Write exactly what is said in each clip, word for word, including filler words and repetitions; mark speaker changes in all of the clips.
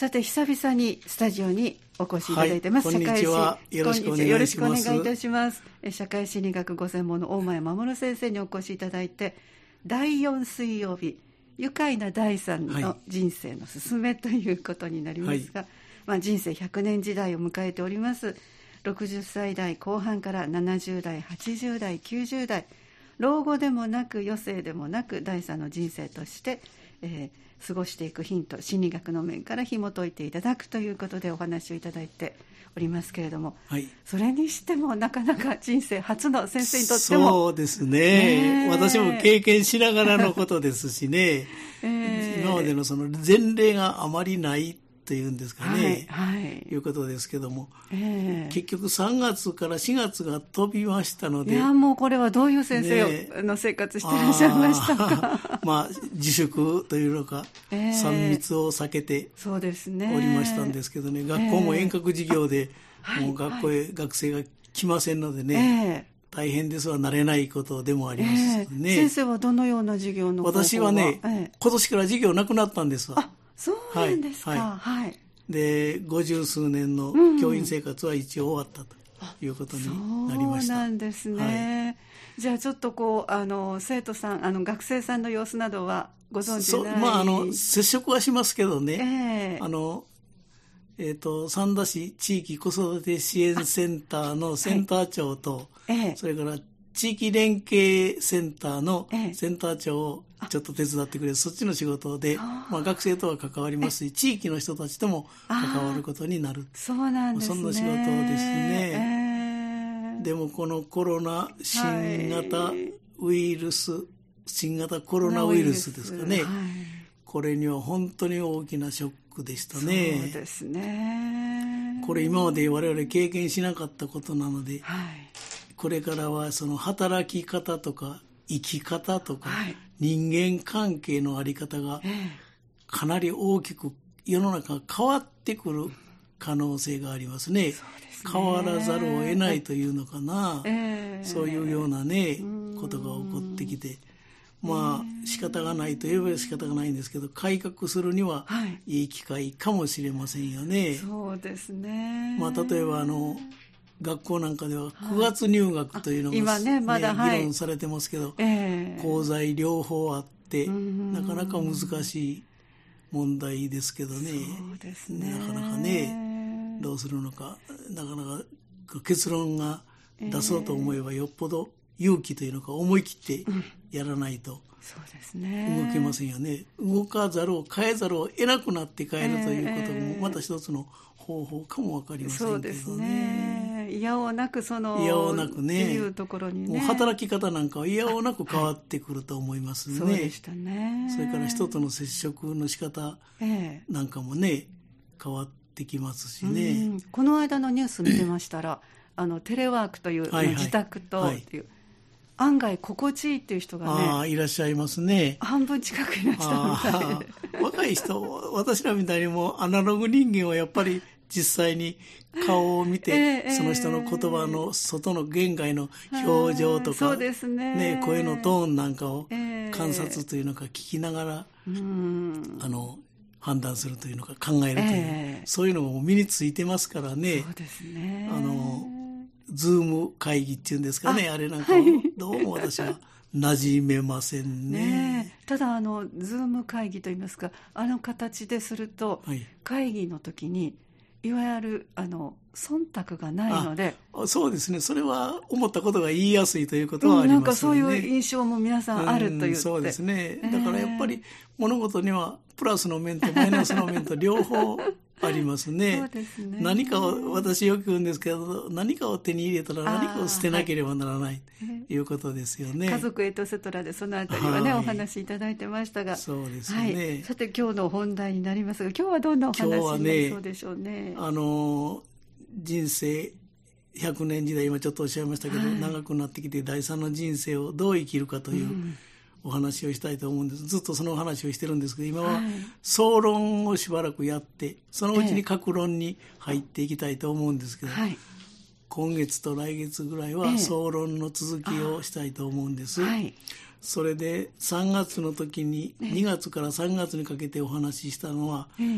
Speaker 1: さて久々にスタジオにお越しいただいてます、
Speaker 2: はい、こんにちは。よろしくお願いします。
Speaker 1: よろしくお願いいたします。社会心理学ご専門の大前守先生にお越しいただいて、だいよん水曜日愉快なだいさんの人生のすすめということになりますが、はい、まあ、人生ひゃくねん時代を迎えております。ろくじゅっさい代後半からななじゅう代はちじゅう代きゅうじゅう代、老後でもなく余生でもなくだいさんの人生として、えー、過ごしていくヒント、心理学の面から紐解いていただくということでお話をいただいておりますけれども、はい、それにしてもなかなか人生初の先生にとっても
Speaker 2: そうですね、私も経験しながらのことですしね、えー、今までのその前例があまりないというんですかね、はいはい、いうことですけども、えー、結局さんがつからしがつが飛びましたので、
Speaker 1: いやもうこれはどういう先生の生活してらっしゃいましたか。
Speaker 2: まあ自粛というのか、えー、さん密を避けておりましたんですけどね、学校も遠隔授業で、えー、もう学校へ学生が来ませんのでね、えー、大変ですわ、慣れないことでもありますね、
Speaker 1: えー、先生はどのような授業の方法は。
Speaker 2: 私はね、えー、今年から授業なくなったんですわ。
Speaker 1: あ、そうなんですか。はい
Speaker 2: はいはい、で五十数年の教員生活は一応終わったということになりました。
Speaker 1: そうなんですね、はい、じゃあちょっとこうあの生徒さん、あの学生さんの様子などはご存知ない。
Speaker 2: まあ、あの接触はしますけどね、えーあのえー、と三田市地域子育て支援センターのセンター長と、はい、えー、それから地域連携センターのセンター長をちょっと手伝ってくれる、そっちの仕事で、まあ、学生とは関わりますし、地域の人たちとも関わることになる。
Speaker 1: そうなんですね。
Speaker 2: そんな仕事ですね、えー、でもこのコロナ新型ウイルス、はい、新型コロナウイルスですかね、はい、これには本当に大きなショックでしたね。
Speaker 1: そうですね。
Speaker 2: これ今まで我々経験しなかったことなので、はい、これからはその働き方とか生き方とか、はい、人間関係のあり方がかなり大きく世の中が変わってくる可能性がありますね。そうですね、変わらざるを得ないというのかな、えー、そういうようなねことが起こってきて、まあ仕方がないといえば仕方がないんですけど、改革するにはいい機会かもしれませんよね、はい、
Speaker 1: そうですね。
Speaker 2: まあ、例えばあの学校なんかではくがつ入学というのが、
Speaker 1: 今ねまだ、
Speaker 2: ね、議論されてますけど、えー、功罪両方あってなかなか難しい問題ですけどね。
Speaker 1: そうですね、
Speaker 2: なかなかねどうするのか、なかなか結論が出そうと思えばよっぽど勇気というのか思い切ってやらないと動けませんよね。動かざるを変えざるを得なくなって変えるということもまた一つの方法かも分かりませんけどね。そうですね、
Speaker 1: いやおなくその
Speaker 2: いやおなくね、
Speaker 1: っていうところにね、
Speaker 2: もう働き方なんかはいやおなく変わってくると思いますね。
Speaker 1: そうでしたね。
Speaker 2: それから人との接触の仕方なんかもね、変わってきますしね、
Speaker 1: うん、この間のニュース見てましたらあのテレワークという、はいはい、自宅とっていう、はい、案外心地いいっていう人がね、
Speaker 2: あいらっしゃいますね。
Speaker 1: 半分近くいらっしゃるみたいで、
Speaker 2: 若い人、私らみたいにもアナログ人間はやっぱり実際に顔を見て、えー、その人の言葉の外の言外の表情とか、
Speaker 1: そうですね、
Speaker 2: ね、声のトーンなんかを観察というのか聞きながら、えー、あの判断するというのか考えるという、えー、そういうのも身についてますからね。
Speaker 1: そうですね、
Speaker 2: あのズーム会議っていうんですかね、 あ, あれなんかどうも私は馴染めません ね,
Speaker 1: ね。ただあのズーム会議といいますか、あの形ですると、はい、会議の時にいわゆるあの忖度がないので、
Speaker 2: あそうですね、それは思ったことが言いやすいということはありますよね、うん、なんか
Speaker 1: そういう印象も皆さんあると言って、うん、
Speaker 2: そうですね、だからやっぱり物事にはプラスの面とマイナスの面と両方ありますね。
Speaker 1: そうですね。
Speaker 2: 何かを私よく言うんですけど、何かを手に入れたら何かを捨てなければならない、はい、ということですよね。
Speaker 1: 家族エトセトラでそのあたりはね、はい、お話しいただいてましたが、
Speaker 2: そうですね、はい、
Speaker 1: さて今日の本題になりますが、今日はどんなお話になりそうでしょうね。
Speaker 2: あの人生ひゃくねん時代、今ちょっとおっしゃいましたけど、はい、長くなってきて第三の人生をどう生きるかという、うんお話をしたいと思うんです。ずっとその話をしてるんですけど、今は総論をしばらくやって、そのうちに各論に入っていきたいと思うんですけど、ええ、今月と来月ぐらいは総論の続きをしたいと思うんです、えはい、それでさんがつの時ににがつからさんがつにかけてお話ししたのは、え、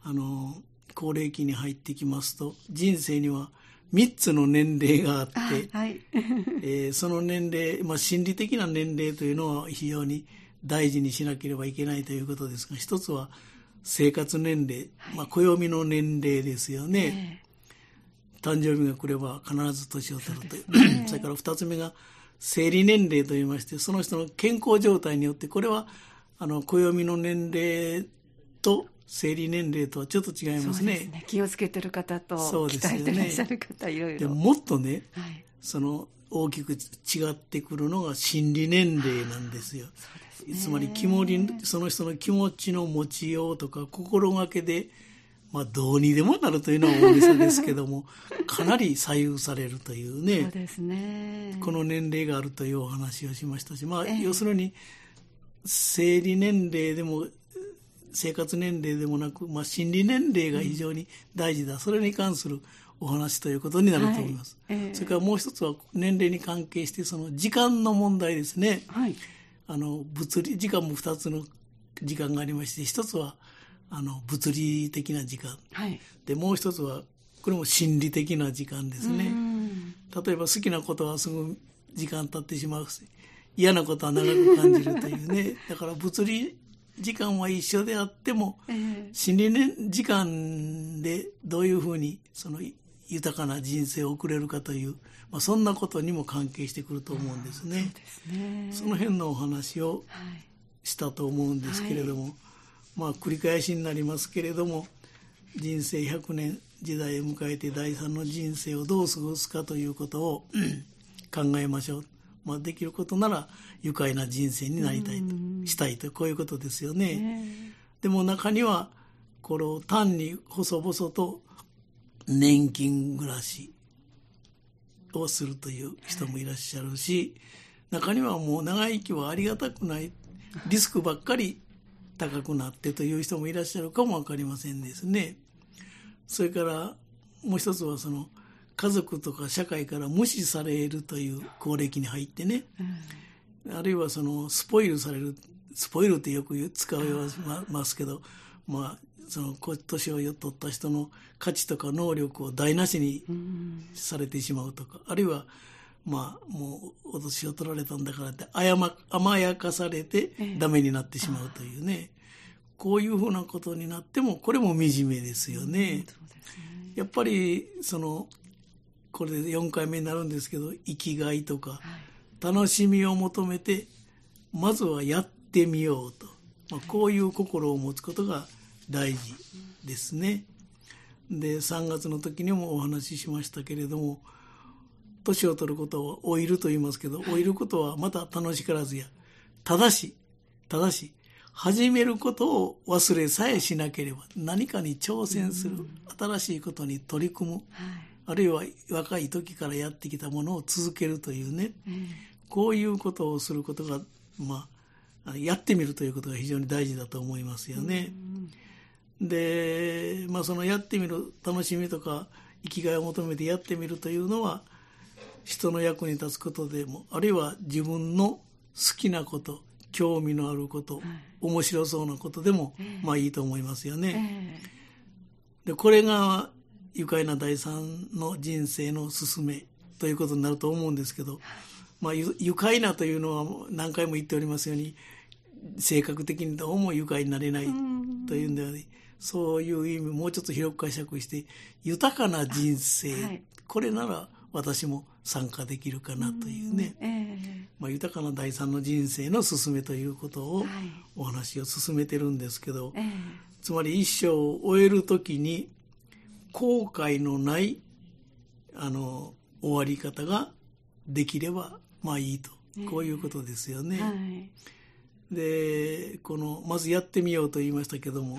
Speaker 2: あの高齢期に入ってきますと、人生にはみっつの年齢があって、
Speaker 1: はい
Speaker 2: えー、その年齢、まあ、心理的な年齢というのは非常に大事にしなければいけないということですが、一つは生活年齢、まあ、暦の年齢ですよね、えー、誕生日が来れば必ず年を取るという、 そ, ね、それから二つ目が生理年齢といいまして、その人の健康状態によって、これはあの暦の年齢と生理年齢とはちょっと違いますね。そうですね、
Speaker 1: 気をつけてる方と鍛えてらっしゃる方、いろいろ。
Speaker 2: でもっとね、はい、その大きく違ってくるのが心理年齢なんですよ。そうですね、つまり気持ち、その人の気持ちの持ちようとか心がけで、まあ、どうにでもなるというのは大げさですけどもかなり左右されるというね。
Speaker 1: そうですね、
Speaker 2: この年齢があるというお話をしましたし、まあ、要するに生理年齢でも生活年齢でもなく、まあ、心理年齢が非常に大事だ、うん、それに関するお話ということになると思います、はい、えー、それからもう一つは年齢に関係してその時間の問題ですね、はい、あの物理時間もふたつの時間がありまして、一つはあの物理的な時間、はい、でもう一つはこれも心理的な時間ですね。例えば好きなことはすぐ時間経ってしまうし、嫌なことは長く感じるというねだから物理時間は一緒であっても、えー、心理、ね、時間でどういうふうにその豊かな人生を送れるかという、まあ、そんなことにも関係してくると思うんですね。 そうですね、その辺のお話をしたと思うんですけれども、はい、まあ、繰り返しになりますけれども、人生ひゃくねん時代を迎えて第三の人生をどう過ごすかということを考えましょう。まあ、できることなら愉快な人生になりたいと、したいと、こういうことですよね。でも中にはこれを単に細々と年金暮らしをするという人もいらっしゃるし、中にはもう長生きはありがたくない、リスクばっかり高くなってという人もいらっしゃるかもわかりませんですね。それからもう一つはその家族とか社会から無視されるという高齢期に入ってね、うん、あるいはそのスポイルされる、スポイルってよく使いますけど、まあその年を取った人の価値とか能力を台無しにされてしまうとか、あるいはまあもうお年を取られたんだからって甘やかされてダメになってしまうというね、こういうふうなことになってもこれも惨めですよね。やっぱりそのこれでよんかいめになるんですけど、生きがいとか楽しみを求めてまずはやってみようと、まあ、こういう心を持つことが大事ですね。でさんがつの時にもお話ししましたけれども、年を取ることを老いると言いますけど、老いることはまた楽しからずや、ただしただし始めることを忘れさえしなければ、何かに挑戦する、新しいことに取り組む、あるいは若い時からやってきたものを続けるというね、こういうことをすることが、まあ、やってみるということが非常に大事だと思いますよね。で、まあ、そのやってみる楽しみとか生きがいを求めてやってみるというのは、人の役に立つことでも、あるいは自分の好きなこと、興味のあること、はい、面白そうなことでも、えー、まあいいと思いますよね、えー、でこれが愉快な第三の人生の勧めということになると思うんですけど、まあ、愉快なというのは何回も言っておりますように、性格的にどうも愉快になれないというんではね、そういう意味もうちょっと広く解釈して、豊かな人生、はい、これなら私も参加できるかなというね、えーまあ、豊かな第三の人生の勧めということを、はい、お話を進めてるんですけど、えー、つまり一生を終えるときに後悔のないあの終わり方ができればまあいいと、こういうことですよね、えーはい、でこのまずやってみようと言いましたけども、はい、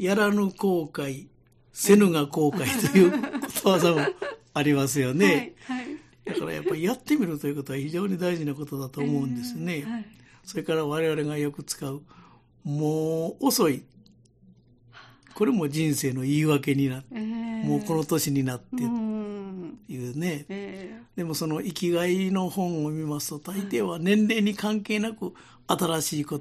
Speaker 2: やらぬ後悔せぬが後悔ということわざもありますよね、はいはい、だからやっぱりやってみるということは非常に大事なことだと思うんですね、えーはい、それから我々がよく使うもう遅い、これも人生の言い訳になって、えー、もうこの年になってというね、えー、でもその生きがいの本を見ますと大抵は年齢に関係なく新しいこと、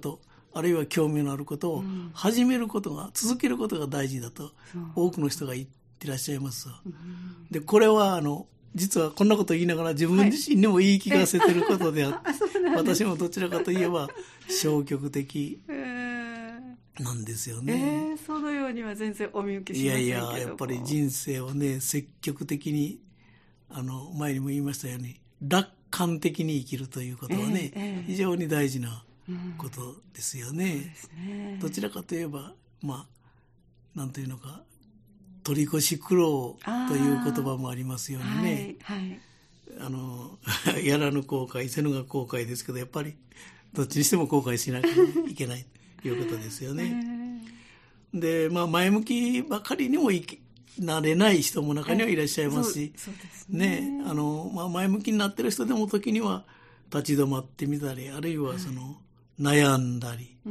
Speaker 2: あるいは興味のあることを始めることが、続けることが大事だと多くの人が言ってらっしゃいます。でこれはあの実はこんなこと言いながら自分自身にも言い聞かせてることであって、はい、私もどちらかといえば消極的なんですよね。
Speaker 1: えー、そのようには全然お見受けしませんけども。
Speaker 2: いやいや、やっぱり人生をね積極的に、あの前にも言いましたように楽観的に生きるということはね、えーえー、非常に大事なことですよね。うん、そうですね。どちらかといえばまあなんというのか、取り越し苦労という言葉もありますようにね、はいはい、あのやらぬ後悔せぬが後悔ですけど、やっぱりどっちにしても後悔しなきゃいけないということですよね。で、まあ、前向きばかりにもいきなれない人も中にはいらっしゃいますし、そうですね、ね、あのまあ、前向きになってる人でも時には立ち止まってみたり、あるいはその、はい、悩んだり、うん、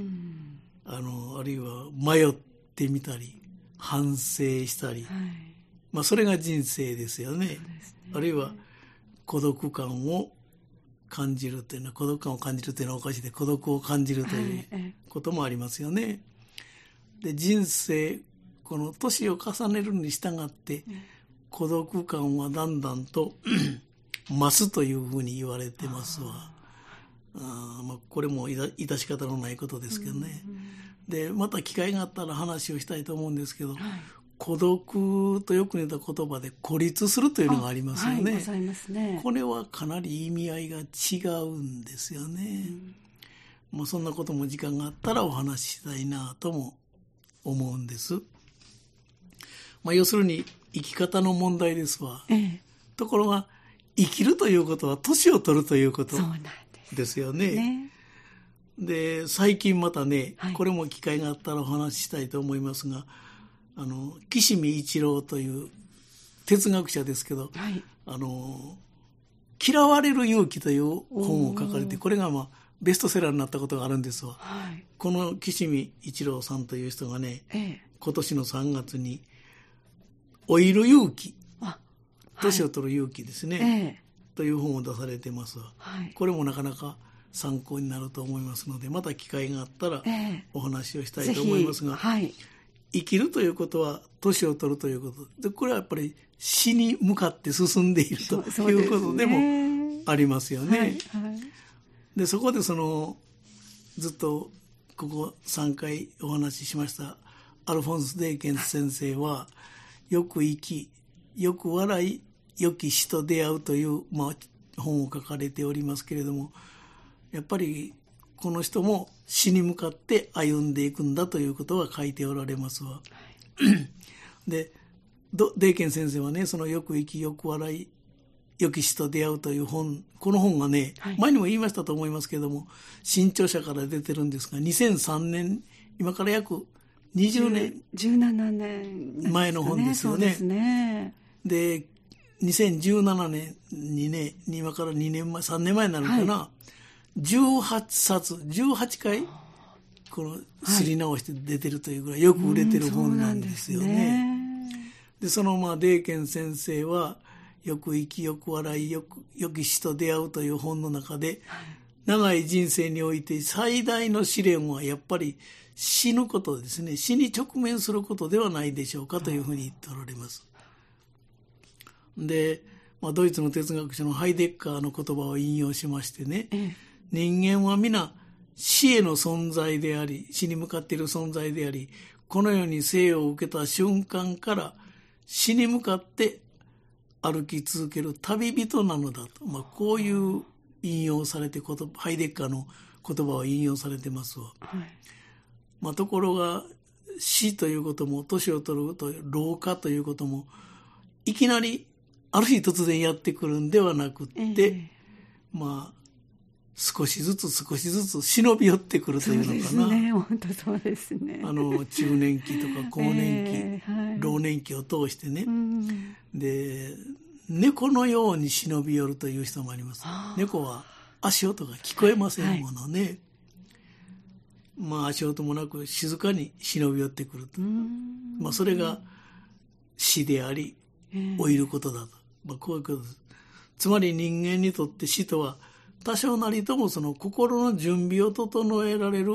Speaker 2: あのあるいは迷ってみたり反省したり、はい、まあ、それが人生ですよ ね, ですね。あるいは孤独感を感じるというのは、孤独感を感じるというのはおかしいで、孤独を感じるということもありますよね。はい、で人生、この年を重ねるに従って孤独感はだんだんと増すというふうに言われてますわ。あ、まあ、これも致し方のないことですけどね。うんうん、でまた機会があったら話をしたいと思うんですけど、はい、孤独とよく似た言葉で孤立するというのがありますよね。はい、ございますね。これはかなり意味合いが違うんですよね。うん、もうそんなことも時間があったらお話ししたいなとも思うんです。まあ、要するに生き方の問題ですわ。ええ、ところが生きるということは年を取るということですよね。ね。で最近またね、はい、これも機会があったらお話ししたいと思いますが、あの岸見一郎という哲学者ですけど、はい、あの嫌われる勇気という本を書かれて、これが、まあ、ベストセラーになったことがあるんですわ。はい、この岸見一郎さんという人がね、ええ、今年のさんがつに老いる勇気、年を取る勇気ですね、ええ、という本を出されてますわ。はい、これもなかなか参考になると思いますので、また機会があったらお話をしたいと思いますが、えーはい、生きるということは年を取るということで、これはやっぱり死に向かって進んでいるということでもありますよね。はいはい、でそこでそのずっとここさんかいお話ししましたアルフォンス・デーケンス先生は、よく生きよく笑い良き死と出会うという、まあ、本を書かれておりますけれども、やっぱりこの人も死に向かって歩んでいくんだということは書いておられますわ。はい、でデーケン先生はね、そのよく生きよく笑い良き死と出会うという本、この本がね、はい、前にも言いましたと思いますけれども、新潮社から出てるんですが、にせんさんねん、今から約にじゅうねん
Speaker 1: じゅうななねん
Speaker 2: 前の本ですよね。そうですね。でにせんじゅうななねんにね、今からにねんまえ、さんねんまえになるかな、はい、じゅうはっさつ、じゅうはちかいこのすり直して出てるというぐらいよく売れてる本なんですよね。はい、うん、そうなんですね。でそのまあデーケン先生はよく生きよく笑いよくよき死と出会うという本の中で、はい、長い人生において最大の試練はやっぱり死ぬことですね。死に直面することではないでしょうかというふうに言っておられます。で、まあ、ドイツの哲学者のハイデッカーの言葉を引用しましてね、ええ、人間は皆死への存在であり、死に向かっている存在であり、この世に生を受けた瞬間から死に向かって歩き続ける旅人なのだと、まあ、こういう引用されてこと、ハイデッカーの言葉を引用されてますわ。はい、まあ、ところが死ということも年を取るという老化ということもいきなりある日突然やってくるんではなくって、えー、まあ少しずつ少しずつ忍び寄ってくるというのかな。そうですね、
Speaker 1: 本当そうですね。
Speaker 2: あの中年期とか更年期、えーはい、老年期を通してね、うん、で猫のように忍び寄るという人もあります。猫は足音が聞こえませんものね、はいはい、まあ足音もなく静かに忍び寄ってくると、まあ、それが死であり老いることだと、まあ、こういうことです。つまり人間にとって死とは多少なりともその心の準備を整えられる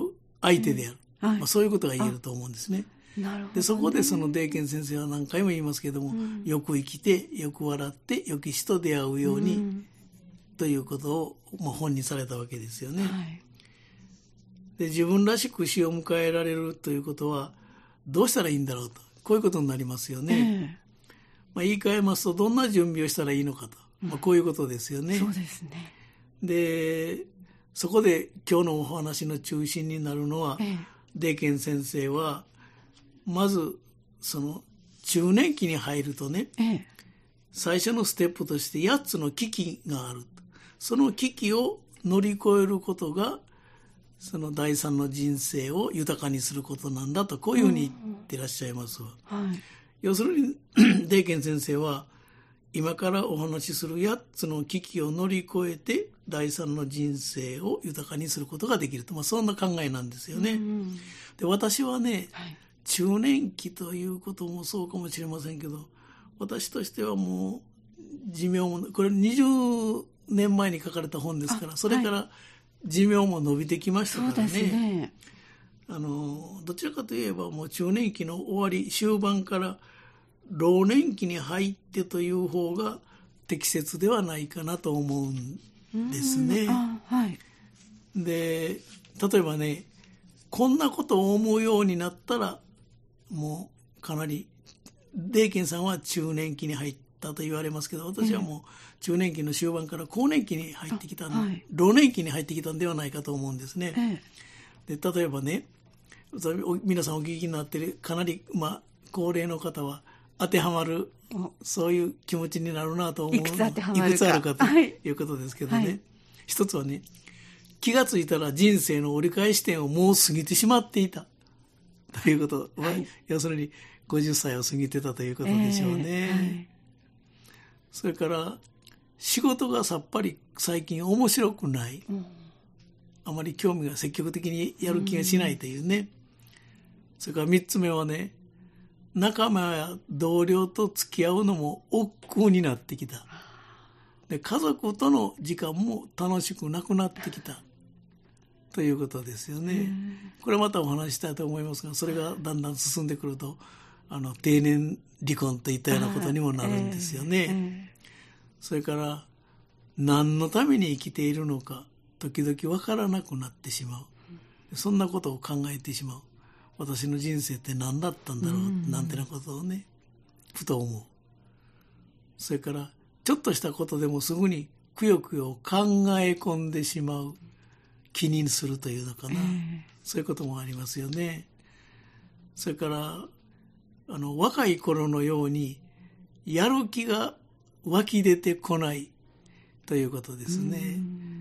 Speaker 2: 相手である、
Speaker 1: うんはい
Speaker 2: まあ、そういうことが言えると思うんですね。
Speaker 1: なるほどね。
Speaker 2: でそこでそのデーケン先生は何回も言いますけども、うん、よく生きてよく笑って良き人と出会うように、うん、ということを、まあ、本にされたわけですよね、はい、で自分らしく死を迎えられるということはどうしたらいいんだろうと、こういうことになりますよね、えーまあ、言い換えますとどんな準備をしたらいいのかと、まあ、こういうことですよね、
Speaker 1: うん、そうですね。
Speaker 2: でそこで今日のお話の中心になるのは、えー、デーケン先生はまずその中年期に入るとね、えー、最初のステップとしてやっつの危機がある。その危機を乗り越えることがその第三の人生を豊かにすることなんだと、こういうふうに言ってらっしゃいますわ、うんはい、要するにデーケン先生は今からお話しするやっつの危機を乗り越えて第三の人生を豊かにすることができると、まあ、そんな考えなんですよね、うん、で私はね、はい、中年期ということもそうかもしれませんけど、私としてはもう寿命もこれにじゅうねんまえに書かれた本ですから、それから寿命も伸びてきましたからね、そうですね、あのどちらかといえばもう中年期の終わり終盤から老年期に入ってという方が適切ではないかなと思うんですね。あ、はい、で例えばね、こんなことを思うようになったらもうかなりデーケンさんは中年期に入ったと言われますけど、私はもう中年期の終盤から後年期に入ってきた、はい、老年期に入ってきたんではないかと思うんですね、ええ、で例えばね、皆さんお聞きになっているかなり、まあ、高齢の方は当てはまるそういう気持ちになるなと思う。い
Speaker 1: くつ当てはまるか、
Speaker 2: いくつあるかということですけどね、はい、一つはね、気がついたら人生の折り返し点をもう過ぎてしまっていたということ、はい、要するにごじゅっさいを過ぎてたということでしょうね、えーはい、それから仕事がさっぱり最近面白くない、うん、あまり興味が積極的にやる気がしないというね、うん、それからみっつめはね、仲間や同僚と付き合うのも億劫になってきた。で、家族との時間も楽しくなくなってきたということですよね。これまたお話ししたいと思いますが、それがだんだん進んでくるとあの定年離婚といったようなことにもなるんですよね。それから何のために生きているのか時々わからなくなってしまう。そんなことを考えてしまう。私の人生って何だったんだろう、うん、なんてなことをね、ふと思う。それからちょっとしたことでもすぐにくよくよ考え込んでしまう、気にするというのかな、えー、そういうこともありますよね。それからあの若い頃のようにやる気が湧き出てこないということですね、うん、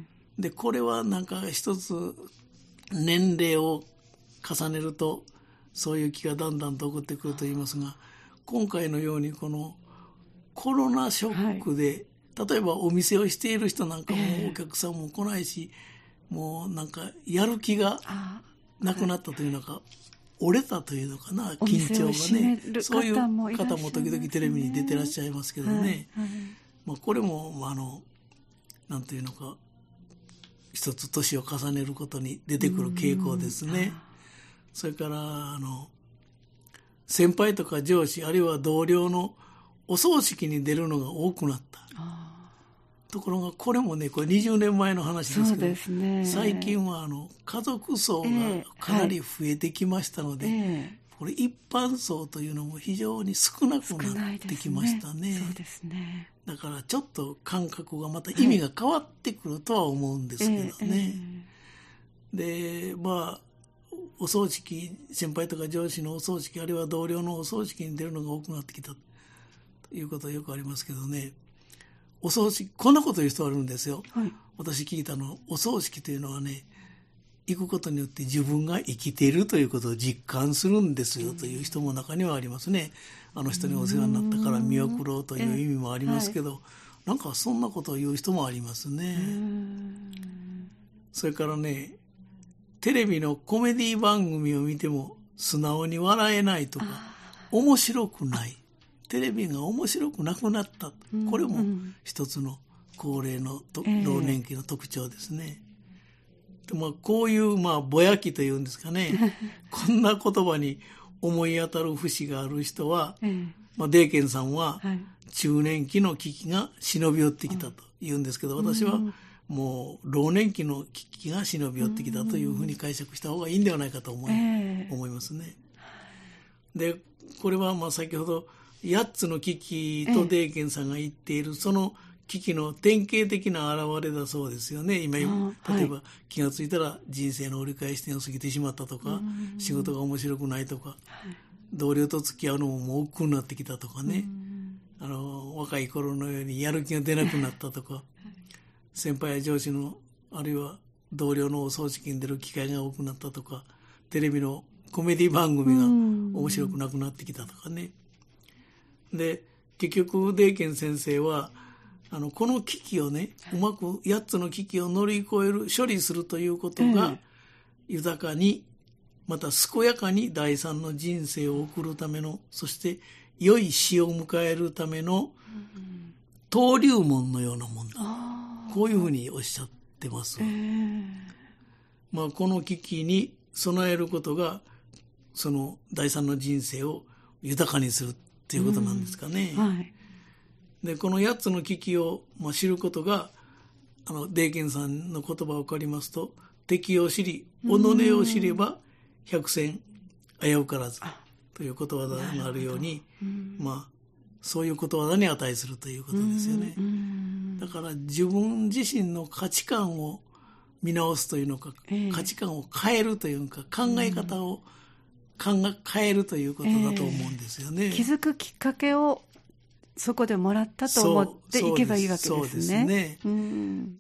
Speaker 2: でこれはなんか一つ年齢を重ねるとそういう気がだんだんと起こってくると言いますが、今回のようにこのコロナショックで、はい、例えばお店をしている人なんかもお客さんも来ないし、えー、もうなんかやる気がなくなったというのか、はい、折れたというのかな、緊張がね、そういう方も時々テレビに出てらっしゃいますけどね、はいはい、まあ、これもあのなんていうのか、一つ年を重ねることに出てくる傾向ですね。それからあの先輩とか上司あるいは同僚のお葬式に出るのが多くなった。ところがこれもね、これにじゅうねんまえの話ですけど、そうですね、最近はあの家族層がかなり増えてきましたので、えーはい、これ一般層というのも非常に少なくなってきましたね。
Speaker 1: そうですね。
Speaker 2: だからちょっと感覚がまた意味が変わってくるとは思うんですけどね、はいえーえー、でまあお葬式、先輩とか上司のお葬式あるいは同僚のお葬式に出るのが多くなってきたということはよくありますけどね、お葬式こんなこと言う人あるんですよ、はい、私聞いたの、お葬式というのはね、行くことによって自分が生きているということを実感するんですよという人も中にはありますね。あの人にお世話になったから見送ろうという意味もありますけど、はい、なんかそんなことを言う人もありますね。それからね、テレビのコメディ番組を見ても素直に笑えないとか、面白くない、テレビが面白くなくなった、これも一つの高齢のと、えー、老年期の特徴ですね。 で、まあ、こういうまあぼやきというんですかねこんな言葉に思い当たる節がある人は、ええ、まあ、デーケンさんは中年期の危機が忍び寄ってきたと言うんですけど、私はもう老年期の危機が忍び寄ってきたというふうに解釈した方がいいんではないかと思い、えー、思いますね。でこれはまあ先ほどやっつの危機とデーケンさんが言っているその危機の典型的な現れだそうですよね。今例えば、はい、気がついたら人生の折り返し点を過ぎてしまったとか、仕事が面白くないとか、はい、同僚と付き合うのももう億劫になってきたとかね、あの若い頃のようにやる気が出なくなったとか先輩や上司のあるいは同僚のお葬式に出る機会が多くなったとか、テレビのコメディ番組が面白くなくなってきたとかね。で結局デーケン先生はあのこの危機をね、うまくやっつの危機を乗り越える処理するということが、豊かにまた健やかに第三の人生を送るための、そして良い死を迎えるための登竜門のようなもんだ、こういうふうにおっしゃってます、えーまあ、この危機に備えることがその第三の人生を豊かにするっていうことなんですかね、うんはい、でこのやっつの危機を、まあ、知ることがあのデーケンさんの言葉を借りますと、敵を知り己を知れば百戦危うからずということわざがあるように、まあそういうことわざに値するということですよね。だから自分自身の価値観を見直すというのか、えー、価値観を変えるというか、考え方を考え変えるということだと思うんですよね、えー、
Speaker 1: 気づくきっかけをそこでもらったと思っていけばいいわけですね。そうですね。うん